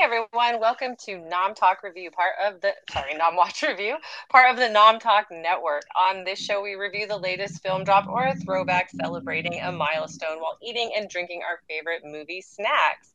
everyone. Welcome to Nom Talk Review, Nom Watch Review, part of the Nom Talk Network. On this show, we review the latest film drop or a throwback celebrating a milestone while eating and drinking our favorite movie snacks.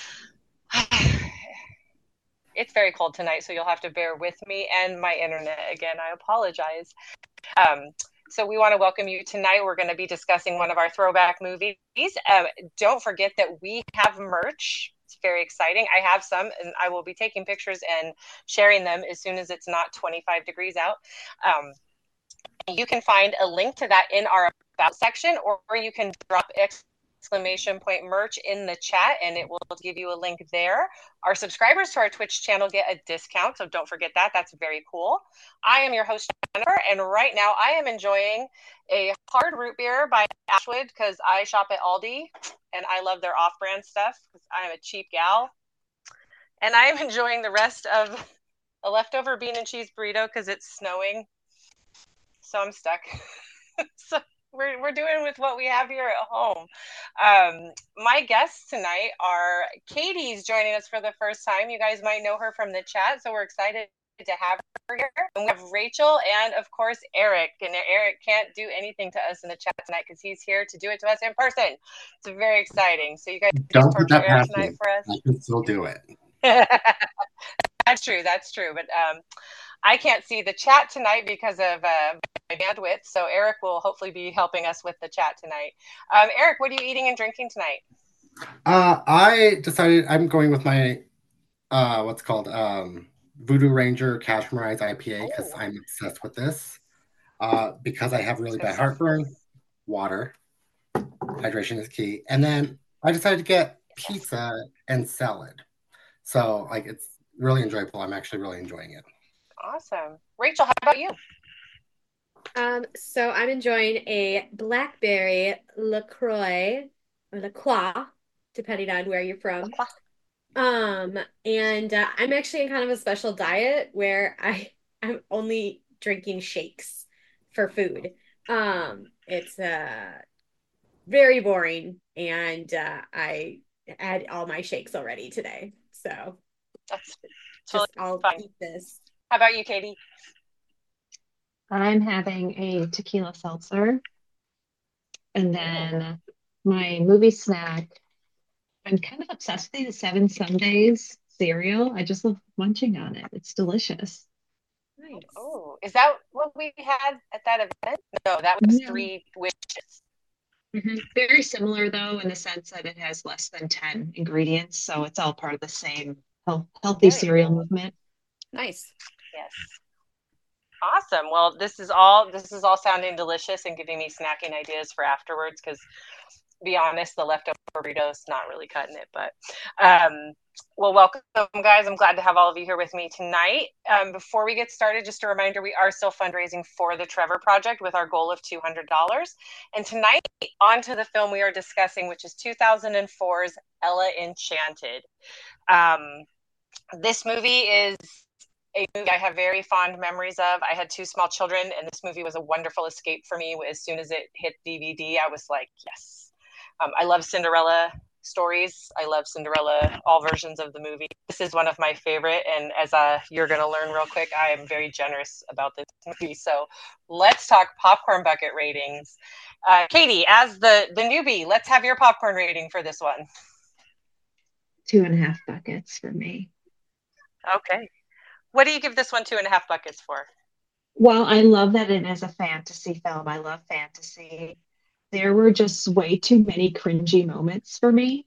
It's very cold tonight, so you'll have to bear with me and my internet again. I apologize. So we want to welcome you tonight. We're going to be discussing one of our throwback movies. Don't forget that we have merch. It's very exciting. I have some, and I will be taking pictures and sharing them as soon as it's not 25 degrees out. You can find a link to that in our About section, or you can drop exclamation point merch in the chat and it will give you a link there. Our subscribers to our Twitch channel get a discount, so don't forget that. That's very cool. I am your host, Jennifer, and right now I am enjoying a hard root beer by Ashwood because I shop at Aldi and I love their off-brand stuff because I am a cheap gal. And I am enjoying the rest of a leftover bean and cheese burrito because it's snowing, so I'm stuck. So we're doing with what we have here at home. My guests tonight are Katie's joining us for the first time. You guys might know her from the chat, so we're excited to have her here. And we have Rachel and, of course, Eric. And Eric can't do anything to us in the chat tonight because he's here to do it to us in person. It's very exciting. So you guys Don't put torture that Eric past tonight me. for us? I can still do it. That's true. But I can't see the chat tonight because of my bandwidth, so Eric will hopefully be helping us with the chat tonight. Eric, what are you eating and drinking tonight? I decided I'm going with my what's called Voodoo Ranger Cashmerized IPA because I'm obsessed with this. Because I have really bad heartburn, water, hydration is key. And then I decided to get pizza and salad. So it's really enjoyable. I'm actually really enjoying it. Awesome. Rachel, how about you? So I'm enjoying a blackberry LaCroix or LaCroix, depending on where you're from. And I'm actually in kind of a special diet where I'm only drinking shakes for food. It's very boring, and I had all my shakes already today. So That's just totally I'll fine. eat this. How about you, Katie? I'm having a tequila seltzer. And then my movie snack, I'm kind of obsessed with the Seven Sundays cereal. I just love munching on it. It's delicious. Nice. Oh, is that what we had at that event? No, that was No. Three Wishes. Very similar, though, in the sense that it has less than 10 ingredients. So it's all part of the same healthy Very cereal cool. movement. Nice. Yes. Awesome. Well, this is all sounding delicious and giving me snacking ideas for afterwards because be honest, the leftover burritos not really cutting it. But well, welcome, guys. I'm glad to have all of you here with me tonight. Before we get started, just a reminder, we are still fundraising for the Trevor Project with our goal of $200. And tonight, on to the film we are discussing, which is 2004's Ella Enchanted. This movie is a movie I have very fond memories of. I had two small children, and this movie was a wonderful escape for me. As soon as it hit DVD, I was like, yes. I love Cinderella stories. I love Cinderella, all versions of the movie. This is one of my favorite, and as you're going to learn real quick, I am very generous about this movie. So let's talk popcorn bucket ratings. Katie, as the newbie, let's have your popcorn rating for this one. 2.5 buckets for me. Okay. What do you give this one 2.5 buckets for? Well, I love that it is a fantasy film. I love fantasy. There were just way too many cringy moments for me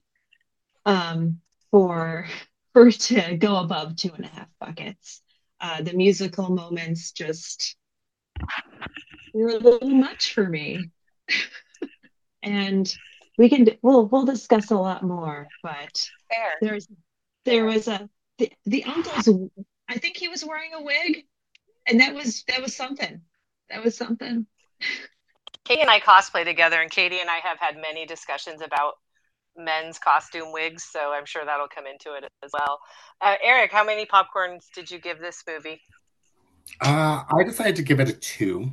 for to go above 2.5 buckets. The musical moments just were a little much for me. And we'll discuss a lot more, but Fair. there was the uncle's, I think he was wearing a wig, and that was something. That was something. Katie and I cosplay together, and Katie and I have had many discussions about men's costume wigs, so I'm sure that'll come into it as well. Eric, how many popcorns did you give this movie? I decided to give it a 2.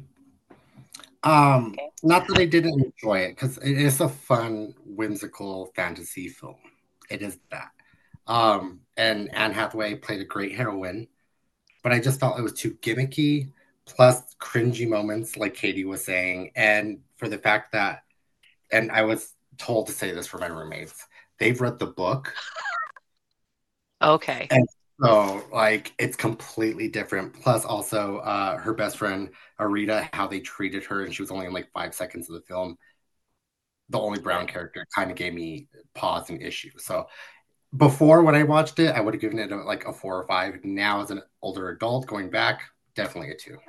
Not that I didn't enjoy it, because it is a fun, whimsical fantasy film. It is that. and Anne Hathaway played a great heroine, but I just felt it was too gimmicky, plus cringy moments, like Katie was saying, and for the fact that, and I was told to say this for my roommates, they've read the book. Okay. And so, like, it's completely different. Plus, also, her best friend, Arita, how they treated her, and she was only in like 5 seconds of the film. The only brown character kind of gave me pause and issue. So, before when I watched it, I would have given it like a 4 or 5. Now, as an older adult going back, definitely a 2.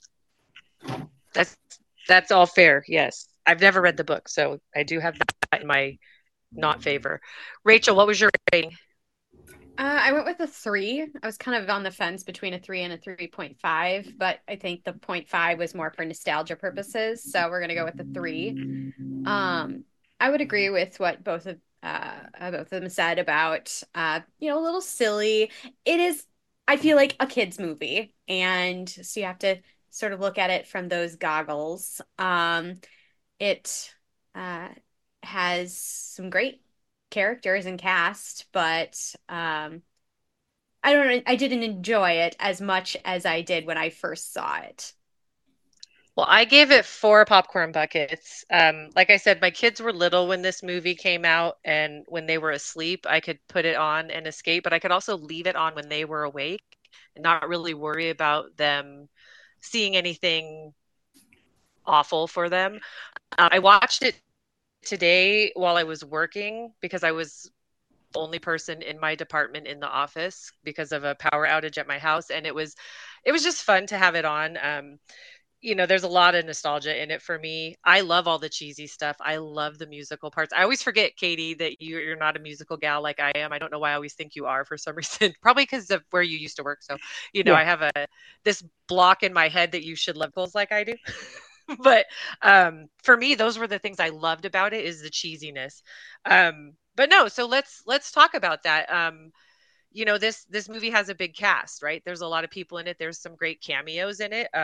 That's all fair. Yes. I've never read the book, so I do have that in my not favor. Rachel, what was your rating? I went with a 3. I was kind of on the fence between a 3 and a 3.5, but I think the 0.5 was more for nostalgia purposes, so we're gonna go with the 3. I would agree with what both of them said about a little silly. It is, I feel like, a kid's movie, and so you have to sort of look at it from those goggles. It has some great characters and cast, but I don't know, I didn't enjoy it as much as I did when I first saw it. Well, I gave it 4 popcorn buckets. Like I said, my kids were little when this movie came out, and when they were asleep, I could put it on and escape, but I could also leave it on when they were awake and not really worry about them seeing anything awful for them. I watched it today while I was working because I was the only person in my department in the office because of a power outage at my house, and it was just fun to have it on. There's a lot of nostalgia in it for me. I love all the cheesy stuff. I love the musical parts. I always forget, Katie, that you're not a musical gal like I am. I don't know why I always think you are for some reason. Probably because of where you used to work. So, Yeah. I have this block in my head that you should love musicals like I do. But for me, those were the things I loved about it, is the cheesiness. But no, so let's talk about that. This movie has a big cast, right? There's a lot of people in it. There's some great cameos in it.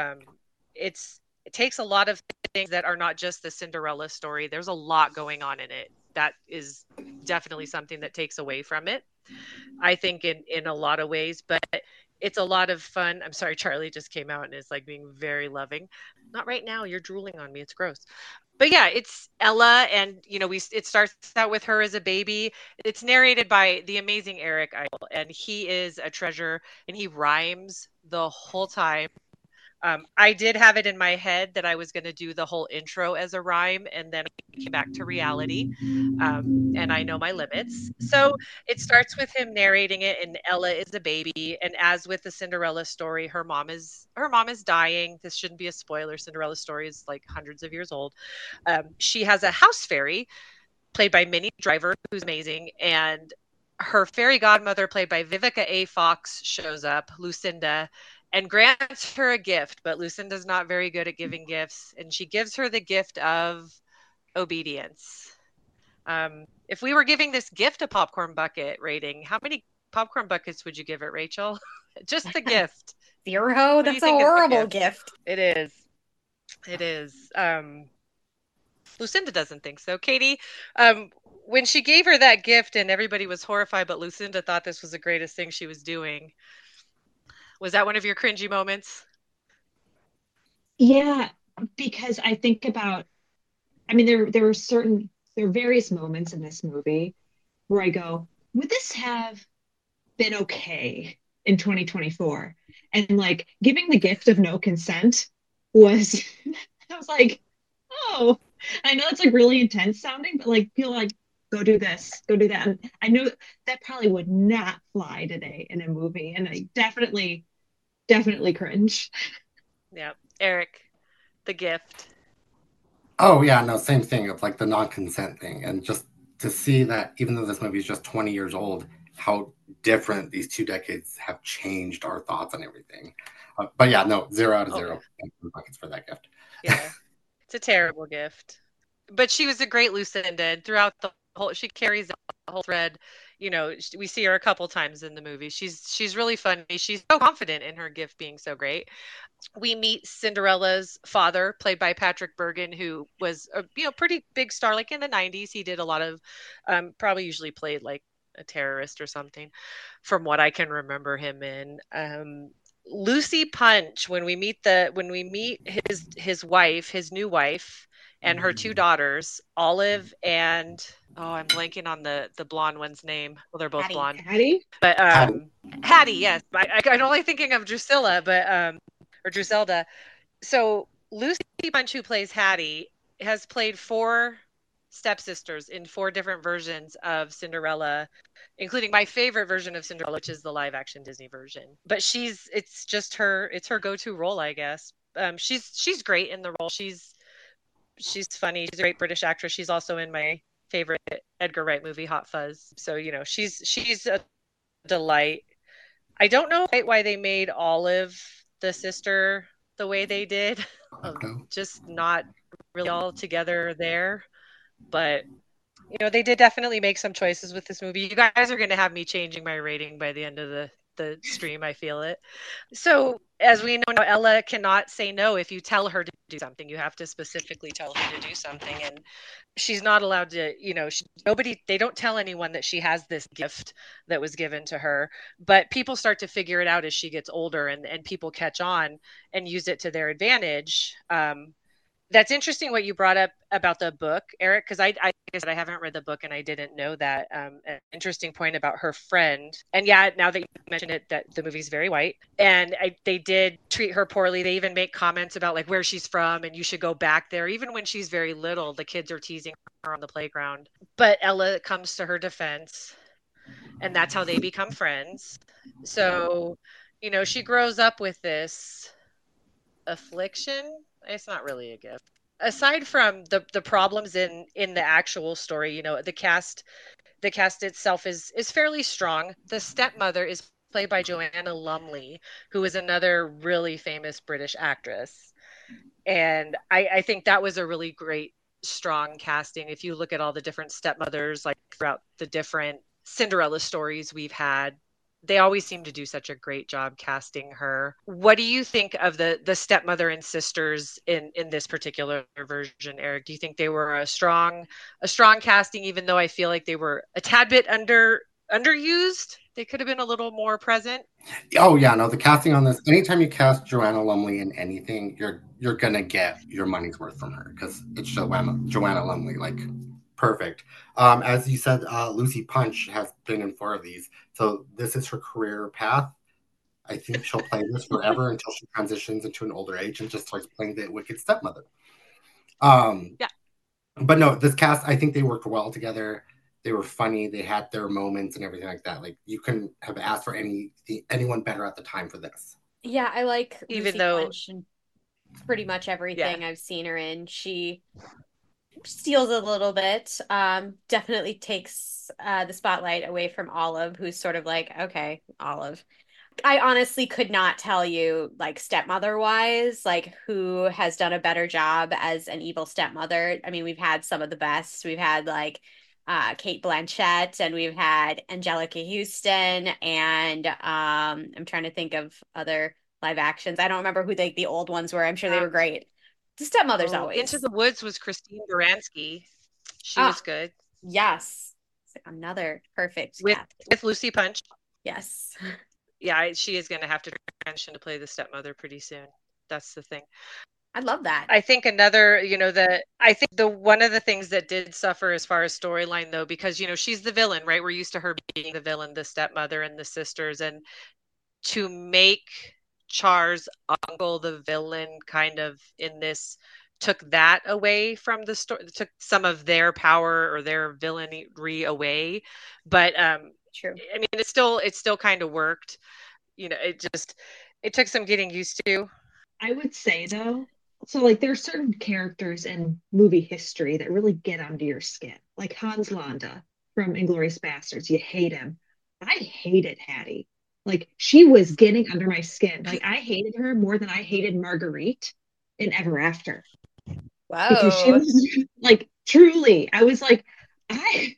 It takes a lot of things that are not just the Cinderella story. There's a lot going on in it that is definitely something that takes away from it, I think, in a lot of ways. But it's a lot of fun. I'm sorry, Charlie just came out and is like being very loving. Not right now. You're drooling on me. It's gross. But yeah, it's Ella, and it starts out with her as a baby. It's narrated by the amazing Eric Idle, and he is a treasure, and he rhymes the whole time. I did have it in my head that I was going to do the whole intro as a rhyme, and then I came back to reality, and I know my limits. So it starts with him narrating it, and Ella is a baby. And as with the Cinderella story, her mom is dying. This shouldn't be a spoiler. Cinderella story is like hundreds of years old. She has a house fairy played by Minnie Driver, who's amazing, and her fairy godmother, played by Vivica A. Fox, shows up, Lucinda, and grants her a gift. But Lucinda's not very good at giving gifts, and she gives her the gift of obedience. If we were giving this gift a popcorn bucket rating, how many popcorn buckets would you give it, Rachel? Just the gift. 0. What do you That's a think is the horrible gift? gift. It is. It is. Lucinda doesn't think so. Katie, when she gave her that gift and everybody was horrified, but Lucinda thought this was the greatest thing she was doing, was that one of your cringy moments? Yeah, because I think about, I mean, there are various moments in this movie where I go, would this have been okay in 2024? And like giving the gift of no consent was, I was like, oh, I know it's like really intense sounding, but like feel like go do this, go do that. And I know that probably would not fly today in a movie. And I definitely cringe. Yeah. Eric, the gift. Oh yeah, no, same thing of like the non-consent thing, and just to see that even though this movie is just 20 years old, how different these 2 decades have changed our thoughts on everything. But yeah, no, 0 out of 0 buckets for that gift. Yeah. It's a terrible gift. But she was a great Lucinda, and throughout the whole, she carries the whole thread. We see her a couple times in the movie. She's really funny. She's so confident in her gift being so great. We meet Cinderella's father, played by Patrick Bergin, who was a pretty big star. Like in the '90s, he did a lot of, probably usually played like a terrorist or something, from what I can remember him in. Lucy Punch, when we meet his wife, his new wife, and her two daughters, Olive and I'm blanking on the blonde one's name. Well, they're both blonde. Hattie? But Hattie, yes. I'm only thinking of Drusilla, or Druselda. So Lucy Punch, who plays Hattie, has played 4 stepsisters in 4 different versions of Cinderella, including my favorite version of Cinderella, which is the live action Disney version. But it's her go-to role, I guess. She's great in the role. She's funny. She's a great British actress. She's also in my favorite Edgar Wright movie, Hot Fuzz. So, she's a delight. I don't know quite why they made Olive the sister the way they did. Just not really all together there. But they did definitely make some choices with this movie. You guys are going to have me changing my rating by the end of the stream. I feel it. So, as we know now, Ella cannot say no if you tell her to do something. You have to specifically tell her to do something, and she's not allowed to. They don't tell anyone that she has this gift that was given to her. But people start to figure it out as she gets older, and people catch on and use it to their advantage. That's interesting what you brought up about the book, Eric, because I guess I haven't read the book and I didn't know that. An interesting point about her friend. And yeah, now that you mentioned it, that the movie's very white. And they did treat her poorly. They even make comments about like where she's from and you should go back there. Even when she's very little, the kids are teasing her on the playground. But Ella comes to her defense, and that's how they become friends. So, she grows up with this affliction. It's not really a gift. Aside from the problems in the actual story, the cast itself is fairly strong. The stepmother is played by Joanna Lumley, who is another really famous British actress. And I think that was a really great, strong casting. If you look at all the different stepmothers, like throughout the different Cinderella stories we've had, they always seem to do such a great job casting her. What do you think of the stepmother and sisters in this particular version, Eric? Do you think they were a strong casting, even though I feel like they were a tad bit underused? They could have been a little more present. Oh yeah, no, the casting on this. Anytime you cast Joanna Lumley in anything, you're gonna get your money's worth from her because it's Joanna Lumley, like perfect. As you said, Lucy Punch has been in 4 of these, so this is her career path. I think she'll play this forever until she transitions into an older age and just starts playing the wicked stepmother. Yeah. But no, this cast, I think they worked well together. They were funny. They had their moments and everything like that. Like you couldn't have asked for anyone better at the time for this. Yeah, I like Even Lucy though Punch in pretty much everything I've seen her in. She steals a little bit. Definitely takes the spotlight away from Olive, who's sort of like, okay, Olive. I honestly could not tell you, like, stepmother wise, like who has done a better job as an evil stepmother. I mean, we've had some of the best. We've had like Cate Blanchett, and we've had Angelica Houston, and I'm trying to think of other live actions. I don't remember who the old ones were. I'm sure they were great. The stepmother's always. Into the Woods was Christine Baranski. She was good. Yes. Another perfect with Lucy Punch. Yes. Yeah, she is going to have to transition to play the stepmother pretty soon. That's the thing. I love that. I think another, I think the one of the things that did suffer as far as storyline though, because she's the villain, right? We're used to her being the villain, the stepmother and the sisters, and to make Char's uncle the villain kind of in this took that away from the story, took some of their power or their villainy away. But true. I mean, it still kind of worked. It took some getting used to. I would say though, so like there are certain characters in movie history that really get under your skin, like Hans Landa from Inglourious Basterds. You hate him. I hated Hattie. Like she was getting under my skin. Like I hated her more than I hated Marguerite in Ever After. Wow. Because she was like truly, I was like, I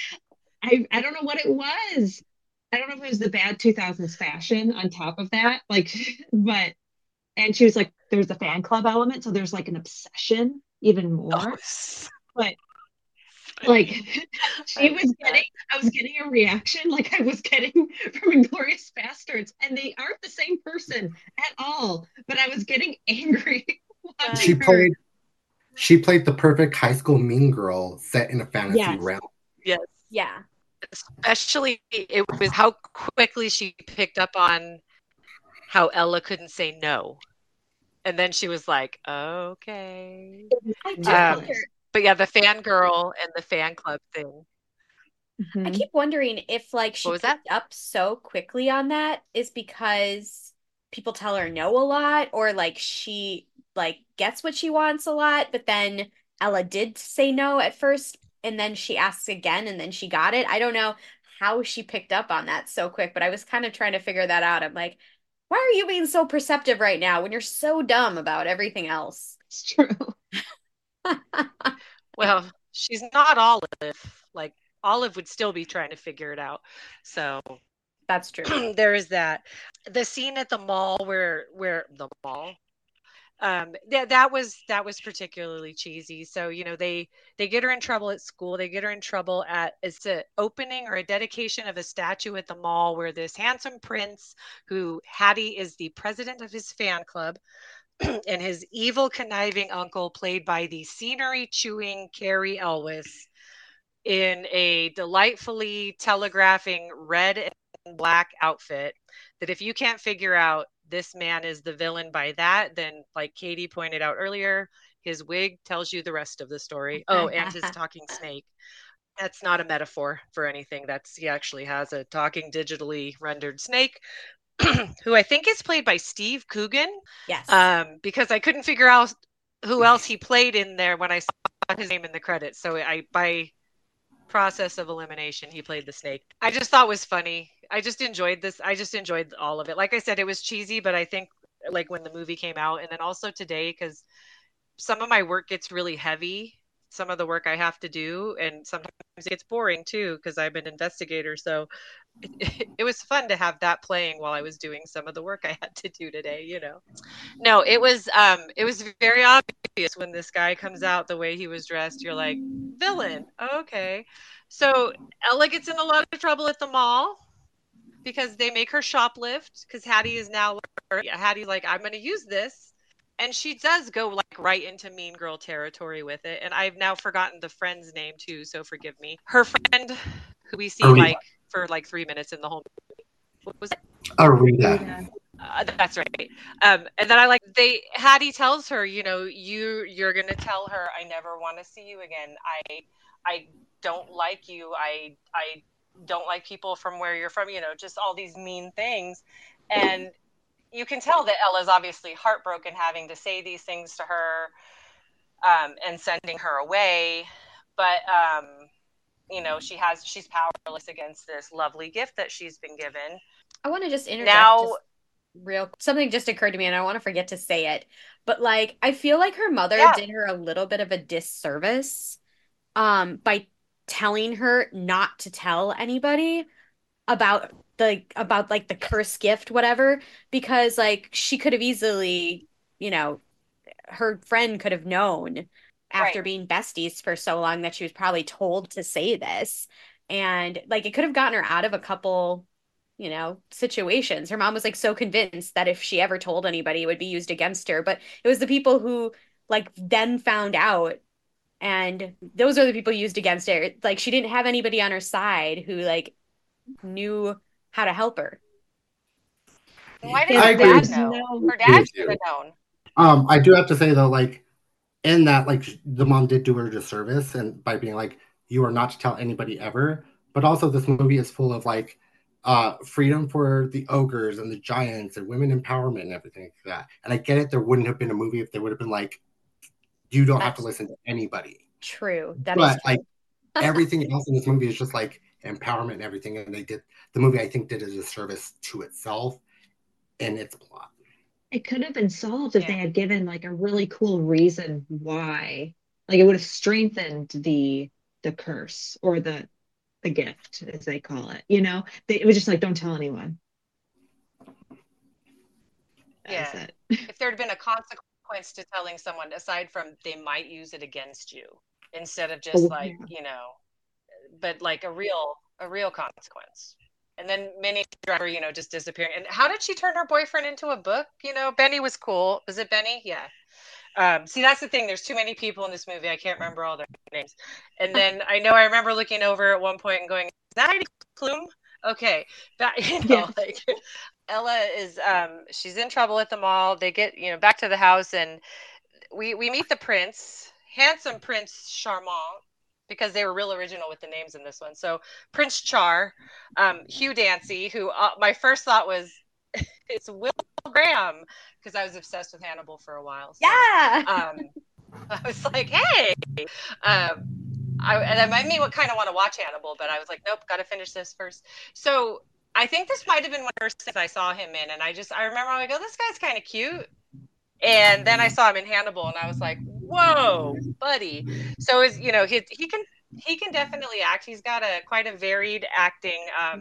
don't know what it was. I don't know if it was the bad 2000s fashion on top of that. Like, but and she was like, there's the fan club element, so there's like an obsession even more. But Like I love that. I was getting a reaction like I was getting from Inglorious Bastards, and they aren't the same person at all. But I was getting angry She watching her. played she played the perfect high school mean girl set in a fantasy Yes. realm. Yes. Yeah. Especially it was how quickly she picked up on how Ella couldn't say no. And then she was like, okay. I do Um, wonder. but yeah, the fangirl and the fan club thing. I Mhm. keep wondering if like What she was that? picked up so quickly on that is because people tell her no a lot, or like she like gets what she wants a lot, but then Ella did say no at first and then she asks again and then she got it. I don't know how she picked up on that so quick, but I was kind of trying to figure that out. I'm like, why are you being so perceptive right now when you're so dumb about everything else? It's true. Well, she's not Olive. Like Olive would still be trying to figure it out. So That's true. there is that. The scene at the mall where the mall that was particularly cheesy. So they get her in trouble at school. They get her in trouble at it's a opening or a dedication of a statue at the mall where this handsome prince, who Hattie is the president of his fan club, and his evil conniving uncle, played by the scenery chewing Carrie Elwes, in a delightfully telegraphing red and black outfit, that if you can't figure out this man is the villain by that, then like Katie pointed out earlier, his wig tells you the rest of the story. Oh, and his talking snake. That's not a metaphor for anything. He actually has a talking digitally rendered snake, who I think is played by Steve Coogan. Yes. Because I couldn't figure out who else he played in there when I saw his name in the credits. So by process of elimination, he played the snake. I just thought was funny. I just enjoyed this. I just enjoyed all of it. Like I said, it was cheesy, but I think like when the movie came out, and then also today, because some of my work gets really heavy, some of the work I have to do, and sometimes it gets boring too because I'm an investigator. So it was fun to have that playing while I was doing some of the work I had to do today. No, it was very obvious when this guy comes out the way he was dressed. You're like, villain. Okay. So Ella gets in a lot of trouble at the mall because they make her shoplift, because Hattie is now Hattie's like, I'm gonna use this. And she does go like right into mean girl territory with it. And I've now forgotten the friend's name too, so forgive me. Her friend, who we see Arita. like for like 3 minutes in the whole movie. What was it? Arita. Rita. That's right. And then Hattie tells her, you're gonna tell her I never want to see you again. I don't like you. I don't like people from where you're from. Just all these mean things, and you can tell that Ella's obviously heartbroken having to say these things to her, and sending her away. But she's powerless against this lovely gift that she's been given. I want to just interject Now, real something just occurred to me and I want to forget to say it. But like I feel like her mother yeah, did her a little bit of a disservice by telling her not to tell anybody about the cursed gift whatever, because like she could have easily, you know, her friend could have known right. after being besties for so long that she was probably told to say this. And like it could have gotten her out of a couple, situations. Her mom was like so convinced that if she ever told anybody, it would be used against her. But it was the people who like then found out, and those are the people used against her. Like she didn't have anybody on her side who like knew how to help her. Why Yeah, didn't I her agree there dad with was know? no. Her dad should you. have known. I do have to say though, like in that, like the mom did do her a disservice, and by being like, you are not to tell anybody ever. But also, this movie is full of like freedom for the ogres and the giants and women empowerment and everything like that. And I get it, there wouldn't have been a movie if they would have been like, you don't have to That's listen to anybody. true. That is But true. like everything else in this movie is just like empowerment and everything. And the movie, I think, did a disservice to itself and its plot. It could have been solved if they Yeah. had given like a really cool reason why. Like it would have strengthened the curse or the gift, as they call it. It was just like, don't tell anyone. That was Yeah. it. If there had been a consequence to telling someone aside from they might use it against you. instead of just Yeah. but like a real consequence. And then Minnie Driver, just disappearing. And how did she turn her boyfriend into a book? Benny was cool. Was it Benny? Yeah. See, that's the thing. There's too many people in this movie. I can't remember all their names. And then I remember looking over at one point and going, "Is that Heidi Klum?" Okay, Yes. like Ella is, she's in trouble at the mall. They get, back to the house, and we meet the prince, handsome Prince Charmant, because they were real original with the names in this one. So Prince Char, Hugh Dancy, who my first thought was it's Will Graham, because I was obsessed with Hannibal for a while. So, Yeah. I was like, hey, and that made me kind of want to watch Hannibal, but I was like, nope, got to finish this first. So I think this might have been one of the first things I saw him in, and I remember I go, this guy's kind of cute. And then I saw him in Hannibal, and I was like, whoa, buddy. So he can definitely act. He's got quite a varied acting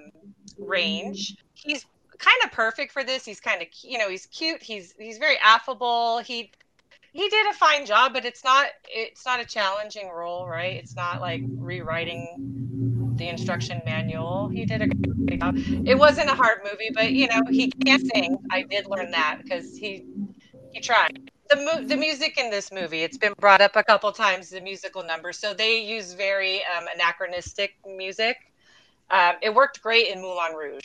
range. He's kind of perfect for this. He's kind of, he's cute. He's very affable. He did a fine job, but it's not a challenging role, right? It's not like rewriting the instruction manual. He did a great job. It wasn't a hard movie, but he can't sing. I did learn that because he tried. The music in this movie, it's been brought up a couple times, the musical numbers. So they use very anachronistic music. It worked great in Moulin Rouge.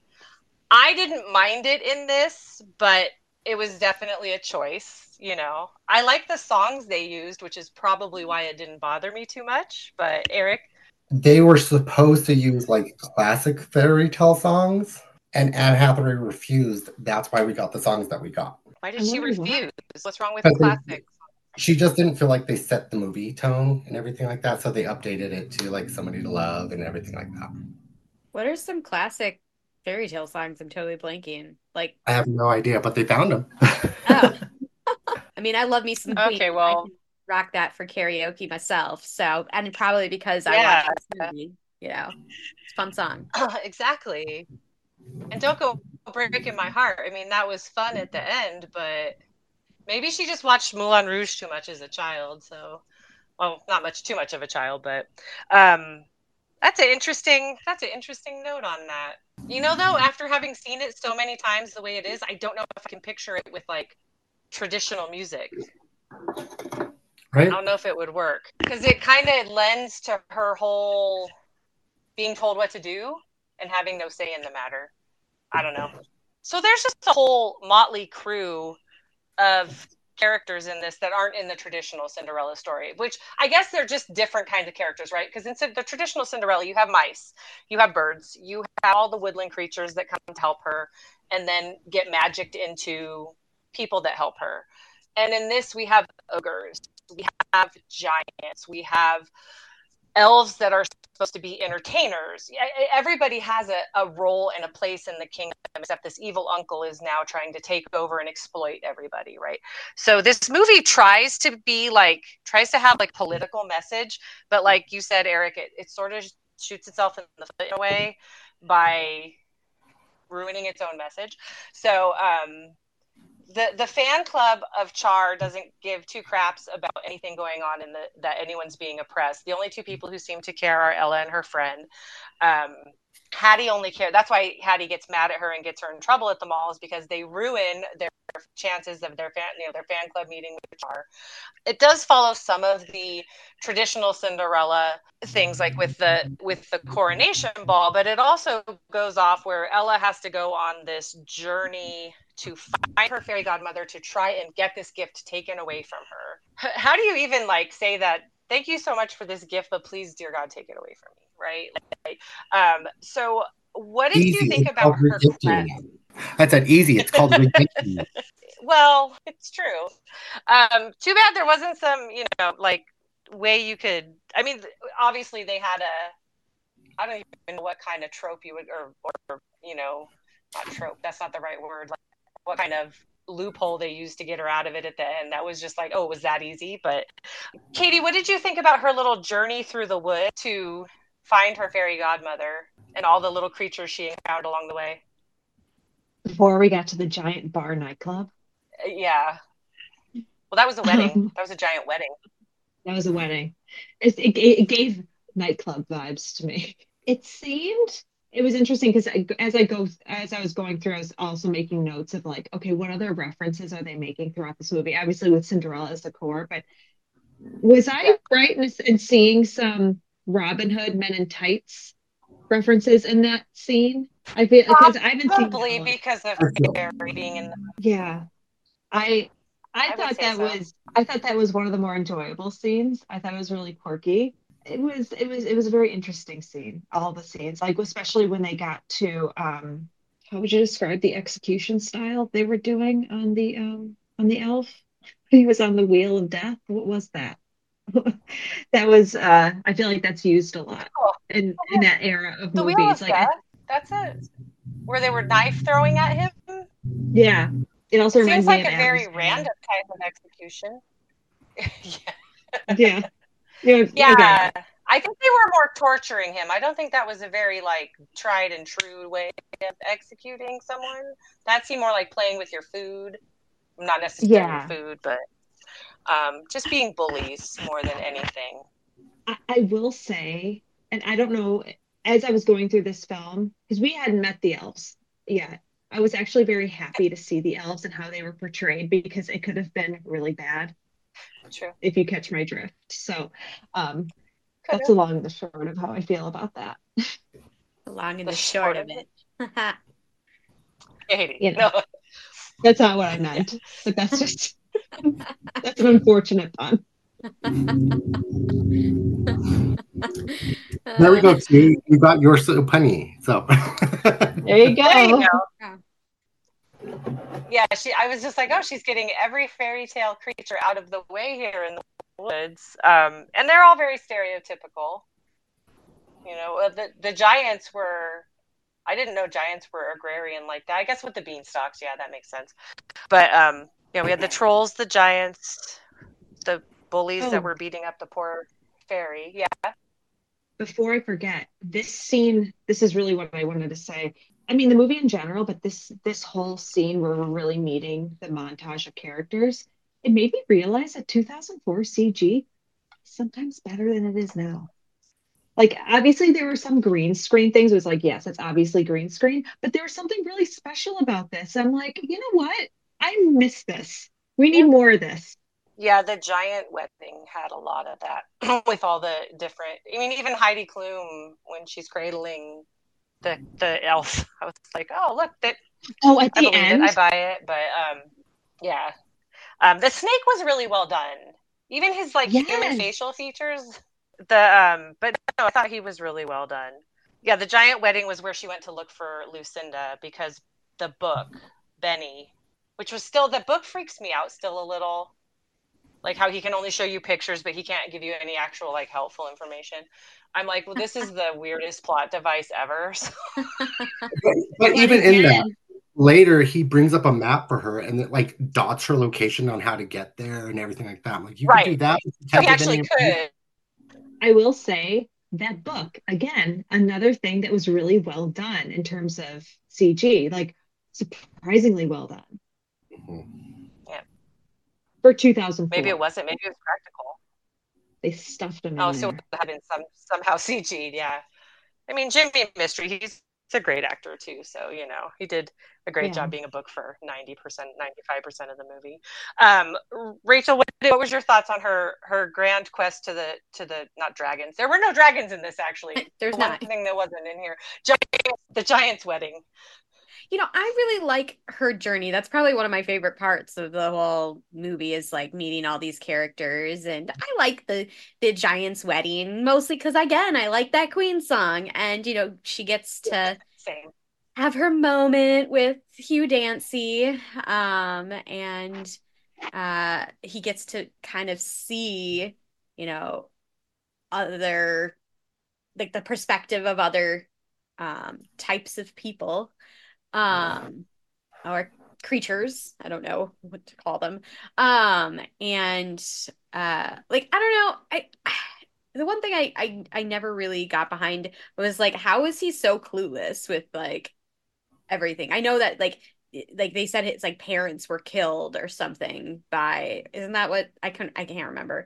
I didn't mind it in this, but it was definitely a choice. I like the songs they used, which is probably why it didn't bother me too much. But Eric? They were supposed to use like classic fairy tale songs, and Anne Hathaway refused. That's why we got the songs that we got. Why did she refuse? What's wrong with Because classic? She just didn't feel like they set the movie tone and everything like that, so they updated it to like Somebody to Love and everything like that. What are some classic fairy tale songs? I'm totally blanking. Like, I have no idea, but they found them. oh, I mean, I love me some Queen. Okay, well, I can rock that for karaoke myself. So, and probably because I yeah, watched this movie, it's a fun song. Exactly. And don't go breaking my heart. I mean, that was fun at the end, but maybe she just watched Moulin Rouge too much as a child. So, well, not too much of a child, but that's an interesting note on that. Though, after having seen it so many times the way it is, I don't know if I can picture it with like traditional music. Right? I don't know if it would work because it kind of lends to her whole being told what to do and having no say in the matter. I don't know. So there's just a whole motley crew of characters in this that aren't in the traditional Cinderella story, which I guess they're just different kinds of characters, right? Because in the traditional Cinderella, you have mice, you have birds, you have all the woodland creatures that come to help her and then get magicked into people that help her. And in this, we have ogres, we have giants, we have elves that are supposed to be entertainers. Everybody has a role and a place in the kingdom, except this evil uncle is now trying to take over and exploit everybody, right? So this movie tries to have like political message, but like you said, Eric, it sort of shoots itself in the foot in a way by ruining its own message. So the fan club of Char doesn't give two craps about anything going on that anyone's being oppressed. The only two people who seem to care are Ella and her friend. Hattie only cares. That's why Hattie gets mad at her and gets her in trouble at the mall, is because they ruin their chances of their fan club meeting with Char. It does follow some of the traditional Cinderella things, like with the coronation ball, but it also goes off where Ella has to go on this journey to find her fairy godmother to try and get this gift taken away from her. How do you even say that? Thank you so much for this gift, but please, dear God, take it away from me, right? So what did you think about her quest? I said easy. It's called ridiculous. Well, it's true. Too bad there wasn't some, way you could. I mean, obviously they had I don't even know what kind of trope you would, or not trope. That's not the right word. Like, what kind of loophole they used to get her out of it at the end? That was just like, oh, it was that easy. But Katie, what did you think about her little journey through the wood to find her fairy godmother and all the little creatures she encountered along the way? Before we got to the giant bar nightclub. Yeah. Well, that was a wedding. That was a giant wedding. That was a wedding. It gave nightclub vibes to me. It seemed it was interesting because as I was going through, I was also making notes of like, okay, what other references are they making throughout this movie? Obviously with Cinderella as the core, but was Yeah, I right in seeing some Robin Hood Men in Tights references in that scene? I feel because I haven't seen that probably one. because of I feel Harry being in the, Yeah, I I would say so. I thought that was one of the more enjoyable scenes. I thought it was really quirky. It was a very interesting scene. All the scenes, like especially when they got to how would you describe the execution style they were doing on the elf? He was on the wheel of death. What was that? That was I feel like that's used a lot Oh, in that era of the Wheel movies. of Death. That's it. Where they were knife throwing at him. Yeah. It also It seems reminds me like of a very Adam's random Family. type of execution. Yeah. Yeah. Yeah, okay. Yeah. I think they were more torturing him. I don't think that was a very like tried and true way of executing someone. That seemed more like playing with your food. Not necessarily Yeah. food, but just being bullies more than anything. I will say, and I don't know, as I was going through this film, because we hadn't met the elves yet, I was actually very happy to see the elves and how they were portrayed because it could have been really bad True. if you catch my drift. So, um, Could that's have. along the short of how I feel about that. The long and The the short short of of it. it. Katie. You know, No. that's not what I Yeah. meant, but that's just that's an unfortunate pun. there we go. Uh, See, you got your punny. So There you There you go. go. yeah. Yeah, I was just like, oh, she's getting every fairy tale creature out of the way here in the woods. And they're all very stereotypical. The giants were, I didn't know giants were agrarian like that. I guess with the beanstalks, yeah, that makes sense. But we had the trolls, the giants, the bullies that Oh, were beating up the poor fairy. Yeah. before I forget, this scene, this is really what I wanted to say. I mean, the movie in general, but this whole scene where we're really meeting the montage of characters, it made me realize that 2004 CG is sometimes better than it is now. Like, obviously, there were some green screen things. It was like, yes, it's obviously green screen, but there was something really special about this. I'm like, you know what? I miss this. We need Yeah. more of this. Yeah, the giant wedding had a lot of that with all the different. I mean, even Heidi Klum when she's cradling the elf, I was like, oh look, that Oh, at I the believe it, I end, buy it. But yeah, the snake was really well done. Even his like human yes. facial features. But no, I thought he was really well done. Yeah, the giant wedding was where she went to look for Lucinda because the book Benny, which was still the book freaks me out still a little like how he can only show you pictures but he can't give you any actual like helpful information. I'm like, well, this is the weirdest plot device ever. but But even in that, again, later he brings up a map for her and it like dots her location on how to get there and everything like that. I'm like, you could do Right. that, but you So he can't give actually any. could. I will say that book, again, another thing that was really well done in terms of CG, like surprisingly well done Yeah. for Maybe it 2004. wasn't. Maybe it was practical. They stuffed them in Oh, so there. it would have been somehow CG'd. Yeah. I mean, Jimmy Mystery, he's a great actor too. So, he did a great Yeah. job being a book for 90%, 95% of the movie. Rachel, what was your thoughts on her grand quest to the not dragons? There were no dragons in this actually. there's The one not. thing that wasn't in here. The Giants wedding. I really like her journey. That's probably one of my favorite parts of the whole movie is like meeting all these characters. And I like the Giants wedding mostly because again, I like that Queen song. And she gets to Same. have her moment with Hugh Dancy. And he gets to kind of see, you know, other like the perspective of other types of people. Um or creatures. I don't know what to call them. And like I don't know. I the one thing I never really got behind was like how is he so clueless with like everything? I know that like they said his like parents were killed or something by isn't that what I can't remember.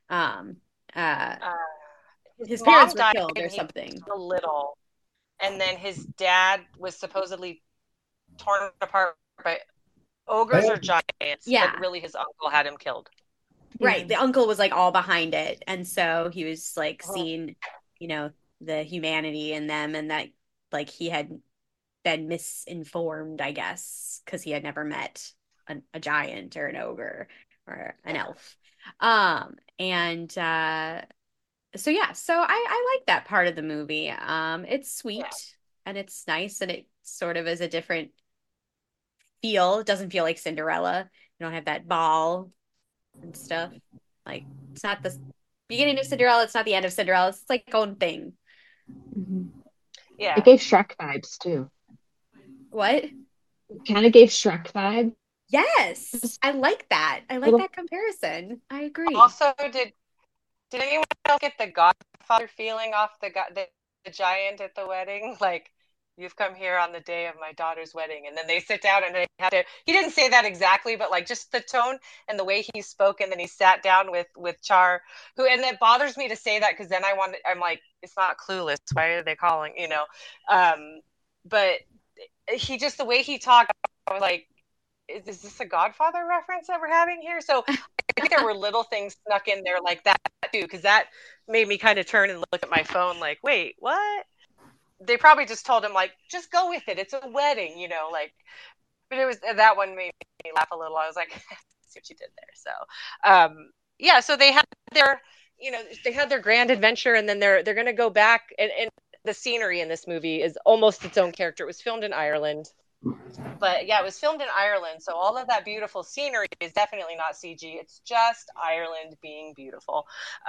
Um, uh, Uh, his mom parents were died killed when or he something. was little, and then his dad was supposedly torn apart by ogres or giants, but Yeah. really his uncle had him killed. Right. Yeah. The uncle was like all behind it. And so he was like Uh-huh. seeing, the humanity in them, and that like he had been misinformed, I guess, because he had never met a giant or an ogre or an elf. And so yeah, so I like that part of the movie. It's Yeah. sweet and it's nice, and it sort of is a different feel. It doesn't feel like Cinderella. You don't have that ball and stuff. Like it's not the beginning of Cinderella, it's not the end of Cinderella. It's like its own thing. Mhm. Yeah. It gave Shrek vibes too. What? It kind of gave Shrek vibes. Yes. I like that. I like Little, that comparison. I agree. Also, did anyone else get the Godfather feeling off the giant at the wedding? Like, you've come here on the day of my daughter's wedding, and then they sit down and they have to. He didn't say that exactly, but like just the tone and the way he spoke, and then he sat down with Char, who, and it bothers me to say that because then I'm like, it's not Clueless. Why are they calling? But he just the way he talked, I was like, is this a Godfather reference that we're having here? So I think there were little things snuck in there like that too, because that made me kind of turn and look at my phone like, wait, what? They probably just told him like, just go with it. It's a wedding, like. But it was that one made me laugh a little. I was like, see what you did there. So, yeah. So they had their, they had their grand adventure, and then they're gonna go back, and the scenery in this movie is almost its own character. It was filmed in Ireland. But yeah, it was filmed in Ireland, so all of that beautiful scenery is definitely not CG. It's just Ireland being beautiful.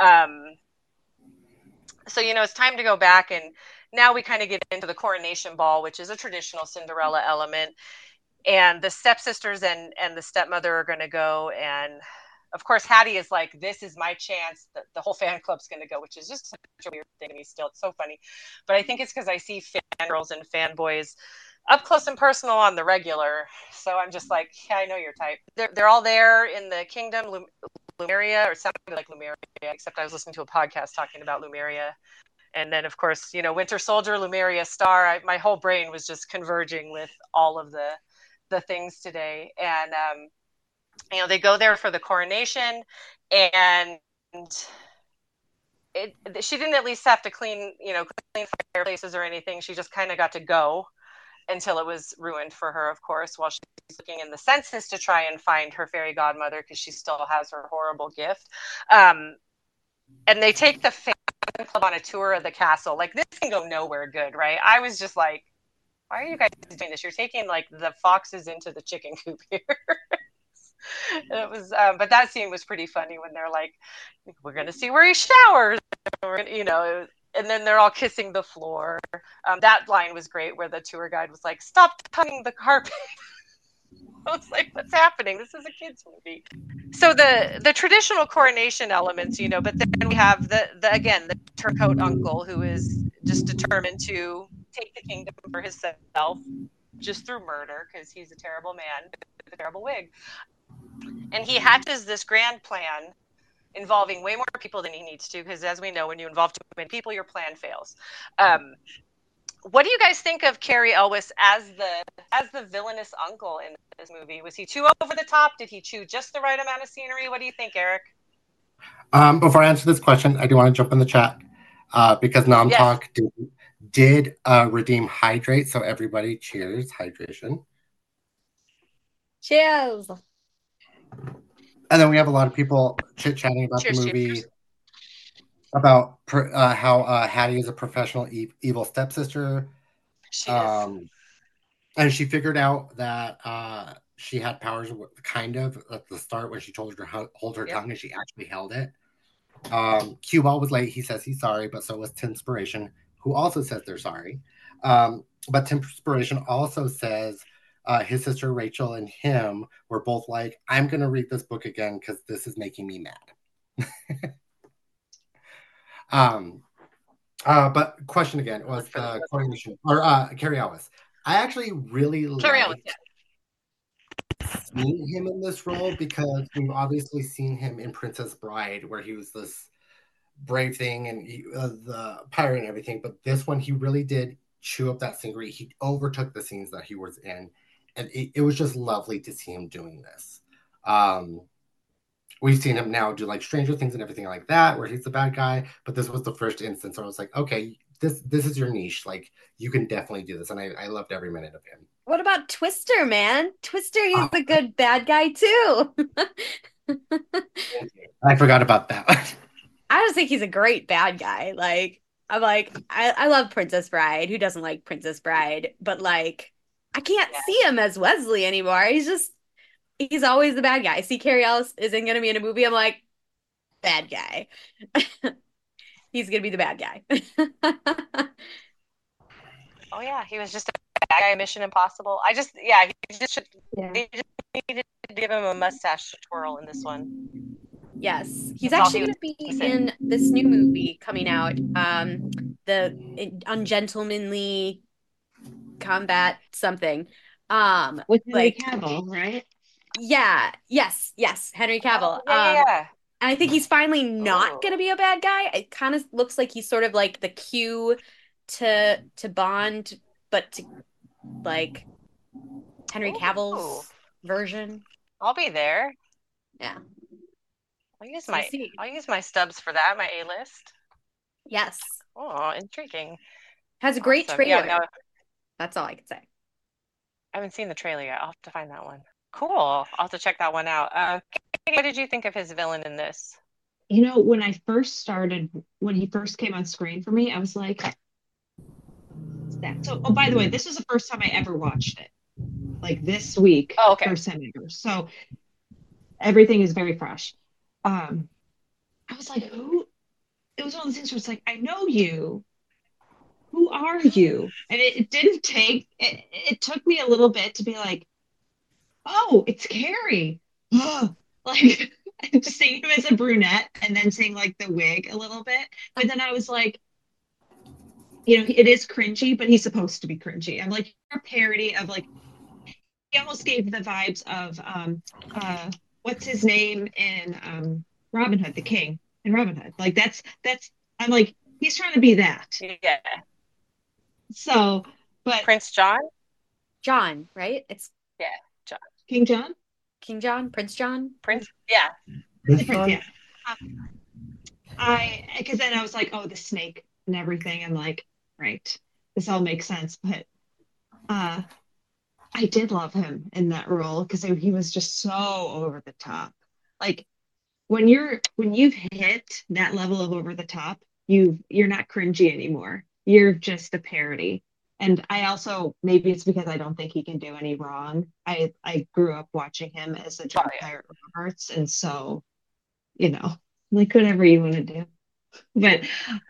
So it's time to go back, and now we kind of get into the coronation ball, which is a traditional Cinderella element. And the stepsisters and the stepmother are going to go, and of course Hattie is like, this is my chance. The whole fan club's going to go, which is just such a weird thing to me still. It's so funny, but I think it's because I see fangirls and fanboys up close and personal on the regular. So I'm just like, yeah, I know your type. They're all there in the kingdom, Lumeria, or something like Lumeria, except I was listening to a podcast talking about Lumeria. And then, of course, Winter Soldier, Lumeria, Star. My whole brain was just converging with all of the things today. And, they go there for the coronation, and she didn't at least have to clean fireplaces or anything. She just kind of got to go until it was ruined for her, of course, while she's looking in the census to try and find her fairy godmother because she still has her horrible gift. And they take the fan club on a tour of the castle. Like, this can go nowhere good, right? I was just like, why are you guys doing this? You're taking like the foxes into the chicken coop here. It was, but that scene was pretty funny when they're like, we're going to see where he showers, and then they're all kissing the floor. That line was great where the tour guide was like, stop touching the carpet. I was like, what's happening? This is a kids movie. So the traditional coronation elements, but then we have the turncoat uncle who is just determined to take the kingdom for himself just through murder because he's a terrible man with a terrible wig. And he hatches this grand plan involving way more people than he needs to, because as we know, when you involve too many people, your plan fails. What do you guys think of Cary Elwes as the villainous uncle in this movie? Was he too over the top? Did he chew just the right amount of scenery? What do you think, Eric? Before I answer this question, I do want to jump in the chat because Nam Talk did redeem hydrate. So everybody, cheers, hydration. Cheers. And then we have a lot of people chit-chatting about the movie, about how Hattie is a professional evil stepsister. She is. And she figured out that she had powers kind of at the start when she told her to hold her tongue, and she actually held it. Cue Ball was late. He says he's sorry, but so was Tinspiration, who also says they're sorry. But Tinspiration also says his sister Rachel and him were both like, I'm going to read this book again because this is making me mad. But question again was the coronation or Cary Elwes. I actually really liked seen him in this role because we've obviously seen him in Princess Bride, where he was this brave thing and the pirate and everything. But this one, he really did chew up that scenery. He overtook the scenes that he was in, and it was just lovely to see him doing this. Um, we've seen him now do like Stranger Things and everything like that, where he's the bad guy. But this was the first instance where I was like, okay, this is your niche. Like you can definitely do this, and I loved every minute of him. What about Twister, man? Twister, he's Oh, a good bad guy too. I forgot about that. I just think he's a great bad guy. Like, I'm like, I love Princess Bride. Who doesn't like Princess Bride? But like, I can't Yeah. see him as Wesley anymore. He's always the bad guy. I see Carrie Ellis isn't gonna be in a movie. I'm like, bad guy. He's gonna be the bad guy. Oh yeah, he was just a bad guy in Mission Impossible. He just should. Yeah. They just needed to give him a mustache to twirl in this one. Yes, he's That's all actually he going to be was missing. in this new movie coming out, the Ungentlemanly Combat something. With Henry Like, Cavill, right? yeah, yes, Henry Cavill. Yeah. And I think he's finally not Oh. going to be a bad guy. It kind of looks like he's sort of like the Q to Bond, but to like Henry Cavill's version. I'll be there. Yeah. I'll use So we'll see. I'll use my stubs for that, my A list. Yes. Oh, intriguing. Has a great Awesome. trailer. Yeah, no, That's all I can say. I haven't seen the trailer yet. I'll have to find that one. Cool. I'll have to check that one out. Katie, what did you think of his villain in this? You know, when he first came on screen for me, I was like, what's that? So, oh, by the way, this was the first time I ever watched it. Like this week, Oh, okay. first time ever. So everything is very fresh. I was like, who? It was one of those things where it's like, I know you. Who are you? And it didn't take, it took me a little bit to be like, oh, it's Carrie. Like, just seeing him as a brunette and then seeing like the wig a little bit. But then I was like, you know, it is cringy, but he's supposed to be cringy. I'm like, you're a parody of like, he almost gave the vibes of what's his name in Robin Hood, the king in Robin Hood. Like that's I'm like, he's trying to be that. Yeah. So, but Prince John? John, right? It's Yeah, John. King John? King John, Prince John. Prince? Yeah. Different, yeah. Because then I was like, oh, the snake and everything. I'm like, right, this all makes sense. But I did love him in that role because he was just so over the top. Like when you've hit that level of over the top, you're not cringy anymore. You're just a parody. And I also, maybe it's because I don't think he can do any wrong. I grew up watching him as a John Oh, yeah. Pirate Roberts, and so you know, like whatever you want to do. But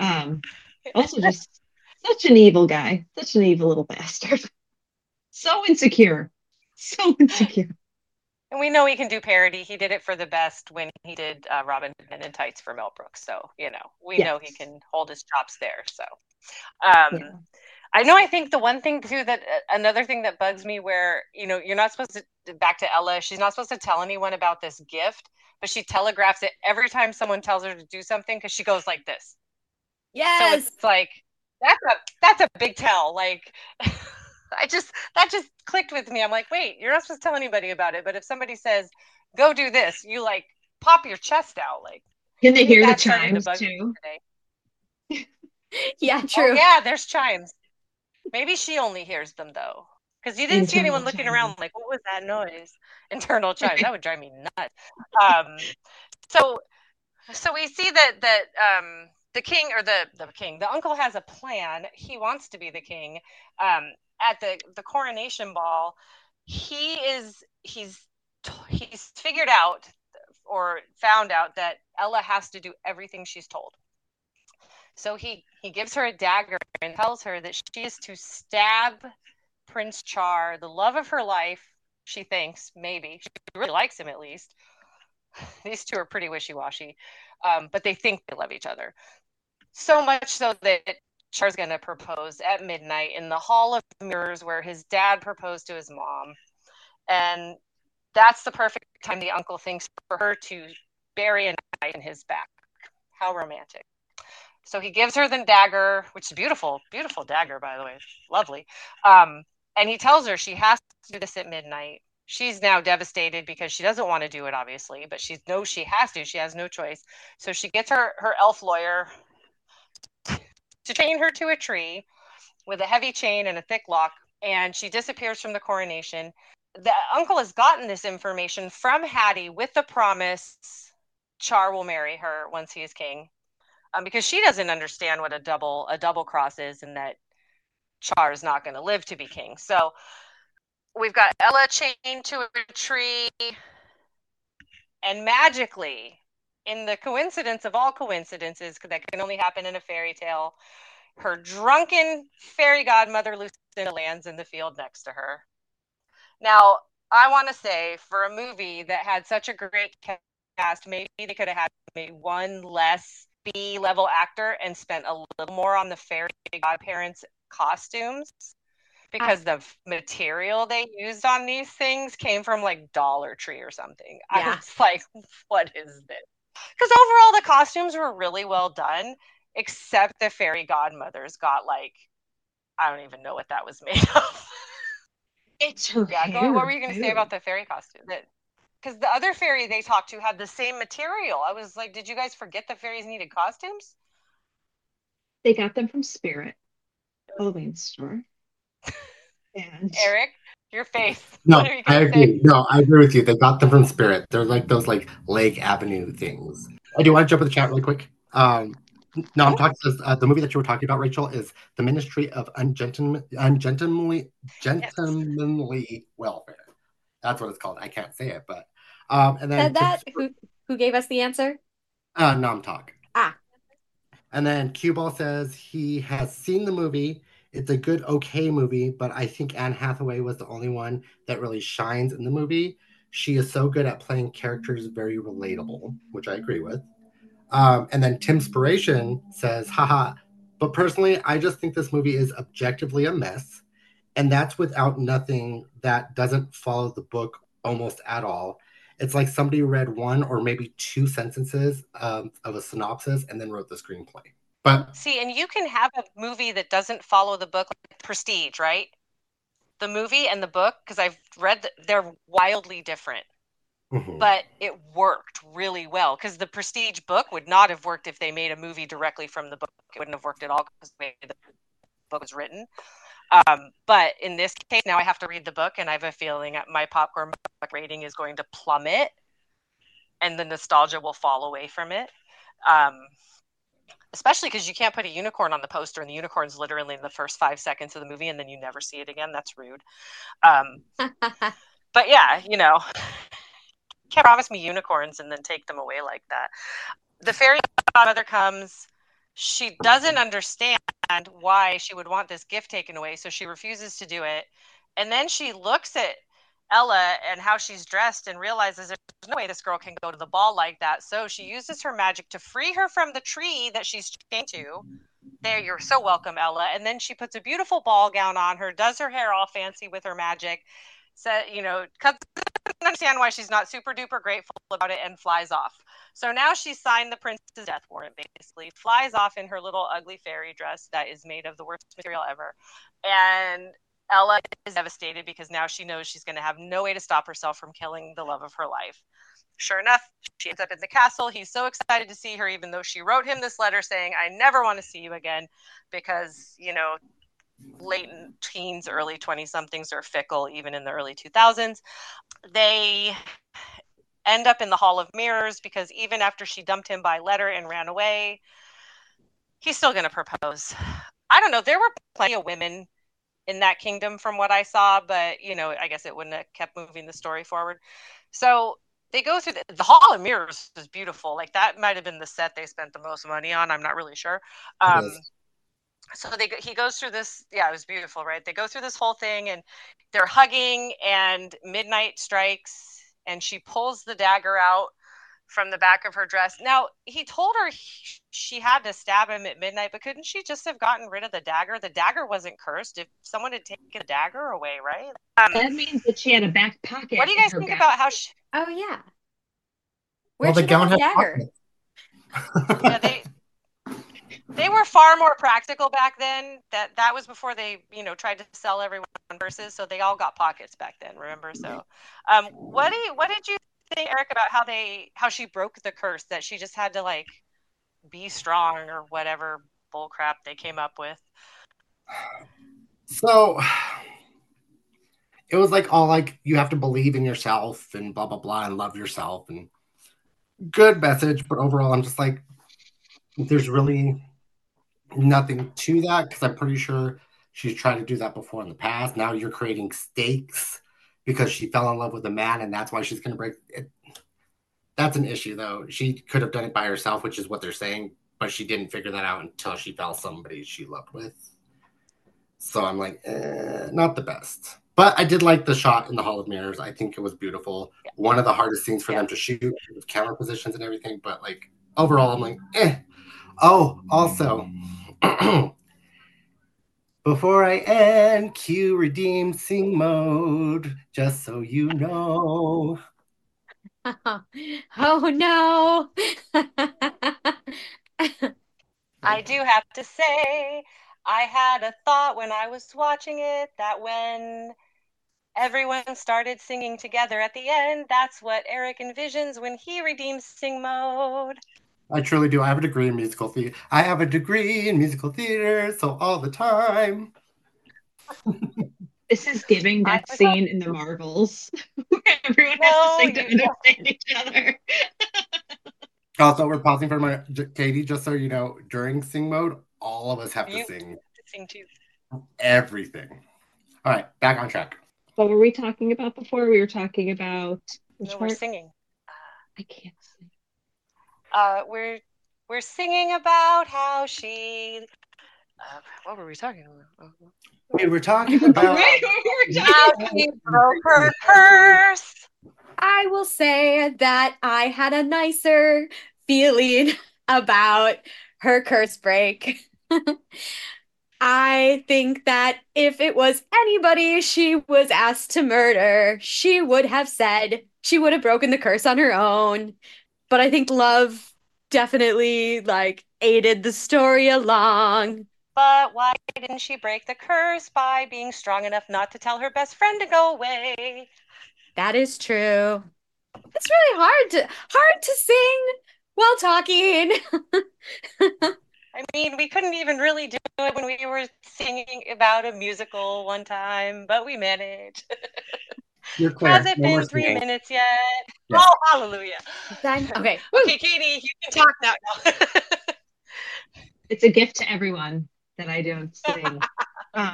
also just such an evil guy, such an evil little bastard. So insecure. So insecure. And we know he can do parody. He did it for the best when he did Robin Hood Men in Tights for Mel Brooks. So, we Yes. know he can hold his chops there. So, Yeah. I know. I think the one thing too another thing that bugs me where, you're not supposed to, back to Ella, she's not supposed to tell anyone about this gift, but she telegraphs it every time someone tells her to do something because she goes like this. So Yes. it's like, that's a big tell. Like, that just clicked with me. I'm like, wait, you're not supposed to tell anybody about it. But if somebody says, go do this, you like pop your chest out. Like, Can they hear the that started to chimes bug me too? today. Yeah, Oh true. yeah, there's chimes. Maybe she only hears them though. Because you didn't see Internal anyone looking chimes. around like, what was that noise? Internal chimes. That would drive me nuts. So we see that the king or the uncle has a plan. He wants to be the king. At the coronation ball, he's figured out or found out that Ella has to do everything she's told. So he gives her a dagger and tells her that she is to stab Prince Char, the love of her life. She thinks, maybe. She really likes him at least. These two are pretty wishy-washy, but they think they love each other. So much so that Char's going to propose at midnight in the Hall of Mirrors where his dad proposed to his mom. And that's the perfect time the uncle thinks for her to bury a knife in his back. How romantic. So he gives her the dagger, which is beautiful, beautiful dagger, by the way. Lovely. And he tells her she has to do this at midnight. She's now devastated because she doesn't want to do it, obviously, but she knows she has to. She has no choice. So she gets her elf lawyer to chain her to a tree with a heavy chain and a thick lock, and she disappears from the coronation. The uncle has gotten this information from Hattie with the promise Char will marry her once he is king, because she doesn't understand what a double cross is, and that Char is not going to live to be king. So we've got Ella chained to a tree, and magically, in the coincidence of all coincidences that can only happen in a fairy tale, her drunken fairy godmother Lucinda lands in the field next to her. Now, I want to say, for a movie that had such a great cast, maybe they could have had maybe one less B-level actor and spent a little more on the fairy godparents' costumes, because the material they used on these things came from like Dollar Tree or something. Yeah. I was like, what is this? Because overall, the costumes were really well done, except the fairy godmothers got like, I don't even know what that was made of. It's her Yeah, hair. what were you going to say about the fairy costume? Because the other fairy they talked to had the same material. I was like, did you guys forget the fairies needed costumes? They got them from Spirit clothing store. And Eric, your face. No, What are you I going to say? agree. No, I agree with you. They got them from Spirit. They're like those like Lake Avenue things. I do want to jump in the chat really quick. No, I'm talking. The movie that you were talking about, Rachel, is The Ministry of Ungentlemanly Welfare. That's what it's called. I can't say it, but and then Said that? Who gave us the answer? Nom Talk. Ah. And then Cue Ball says he has seen the movie. It's a good, okay movie, but I think Anne Hathaway was the only one that really shines in the movie. She is so good at playing characters very relatable, which I agree with. And then Timspiration says, haha, but personally, I just think this movie is objectively a mess. And that's without nothing that doesn't follow the book almost at all. It's like somebody read one or maybe two sentences of a synopsis and then wrote the screenplay. But see, and you can have a movie that doesn't follow the book, like Prestige, right? The movie and the book, because I've read they're wildly different. But it worked really well, because the Prestige book would not have worked if they made a movie directly from the book. It wouldn't have worked at all because the way the book was written. But in this case, now I have to read the book, and I have a feeling my popcorn rating is going to plummet, and the nostalgia will fall away from it. Especially because you can't put a unicorn on the poster, and the unicorn's literally in the first 5 seconds of the movie, and then you never see it again. That's rude. But yeah, can't promise me unicorns and then take them away like that. The fairy godmother comes. She doesn't understand why she would want this gift taken away, so she refuses to do it. And then she looks at Ella and how she's dressed and realizes there's no way this girl can go to the ball like that. So she uses her magic to free her from the tree that she's chained to. There, you're so welcome, Ella. And then she puts a beautiful ball gown on her, does her hair all fancy with her magic, understand why she's not super duper grateful about it, and flies off. So now she's signed the prince's death warrant, basically, flies off in her little ugly fairy dress that is made of the worst material ever. And Ella is devastated because now she knows she's going to have no way to stop herself from killing the love of her life. Sure enough, she ends up in the castle. He's so excited to see her, even though she wrote him this letter saying, I never want to see you again, because, late teens, early 20-somethings are fickle, even in the early 2000s. They end up in the Hall of Mirrors, because even after she dumped him by letter and ran away, he's still going to propose. I don't know. There were plenty of women in that kingdom from what I saw, but, I guess it wouldn't have kept moving the story forward. So they go through the Hall of Mirrors is beautiful. Like, that might have been the set they spent the most money on. I'm not really sure. So he goes through this. Yeah, it was beautiful, right? They go through this whole thing, and they're hugging, and midnight strikes, and she pulls the dagger out from the back of her dress. Now, he told her she had to stab him at midnight, but couldn't she just have gotten rid of the dagger? The dagger wasn't cursed if someone had taken the dagger away, right? That means that she had a back pocket. What do you guys think about how she... Oh, yeah. Well, Where'd the she get gown the had dagger? pockets. Yeah, they were far more practical back then. That was before they, tried to sell everyone purses, so they all got pockets back then, remember? So what did you think, Eric, about how she broke the curse, that she just had to like be strong or whatever bull crap they came up with? So it was like all like you have to believe in yourself and blah blah blah and love yourself and good message, but overall I'm just like there's really nothing to that because I'm pretty sure she's tried to do that before in the past. Now you're creating stakes because she fell in love with a man and that's why she's going to break it. That's an issue though. She could have done it by herself, which is what they're saying, but she didn't figure that out until she fell somebody she loved with. So I'm like, not the best. But I did like the shot in the Hall of Mirrors. I think it was beautiful. Yeah. One of the hardest scenes for them to shoot with camera positions and everything. But like overall, I'm like, eh. Oh, also, before I end, cue redeem sing mode, just so you know. Oh no. I do have to say, I had a thought when I was watching it that when everyone started singing together at the end, that's what Eric envisions when he redeems sing mode. I truly do. I have a degree in musical theater. I have a degree in musical theater, so all the time. This is giving that scene in the Marvels where everyone has to sing to understand each other. Also, we're pausing for my Katie, just so you know, during sing mode, all of us have to sing. Sing too. Everything. All right, back on track. What were we talking about before? We were talking about we're singing. I can't sing. We're singing about how she. What were we talking about? We were talking about how she broke her curse. I will say that I had a nicer feeling about her curse break. I think that if it was anybody she was asked to murder, she would have said she would have broken the curse on her own. But I think love definitely aided the story along. But why didn't she break the curse by being strong enough not to tell her best friend to go away? That is true. It's really hard to sing while talking. I mean, we couldn't even really do it when we were singing about a musical one time, but we managed. You're clear. Has it been 3 minutes yet? Yes. Oh, hallelujah. Okay. Okay, Katie, you can talk now. It's a gift to everyone that I don't sing. I